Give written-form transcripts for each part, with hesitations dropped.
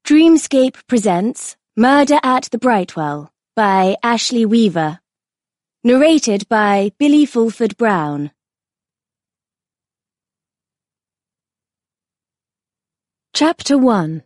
Dreamscape presents Murder at the Brightwell by Ashley Weaver. Narrated by Billy Fulford Brown. Chapter 1.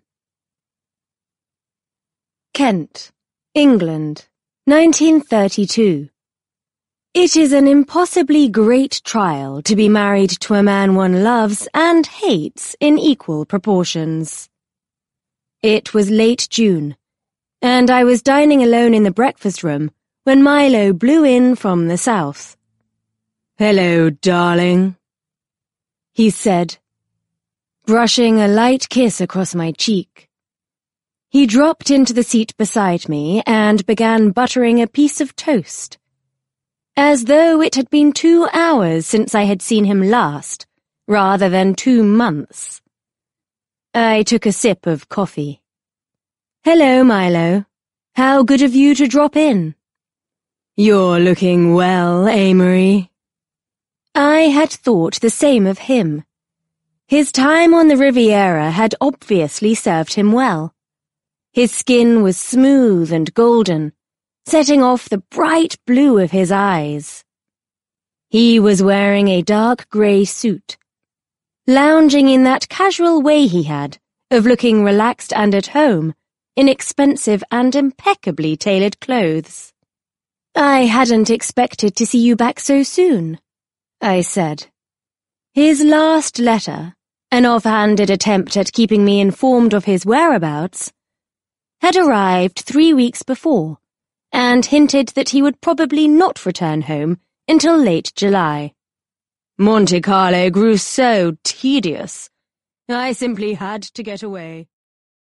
Kent, England, 1932. It is an impossibly great trial to be married to a man one loves and hates in equal proportions. It was late June, and I was dining alone in the breakfast room when Milo blew in from the south. "Hello, darling," he said, brushing a light kiss across my cheek. He dropped into the seat beside me and began buttering a piece of toast, as though it had been 2 hours since I had seen him last, rather than 2 months. I took a sip of coffee. "Hello, Milo. How good of you to drop in." "You're looking well, Amory." I had thought the same of him. His time on the Riviera had obviously served him well. His skin was smooth and golden, setting off the bright blue of his eyes. He was wearing a dark grey suit, lounging in that casual way he had of looking relaxed and at home in expensive and impeccably tailored clothes. "I hadn't expected to see you back so soon," I said. His last letter, an off-handed attempt at keeping me informed of his whereabouts, had arrived 3 weeks before, and hinted that he would probably not return home until late July. Monte Carlo grew so tedious. I simply had to get away.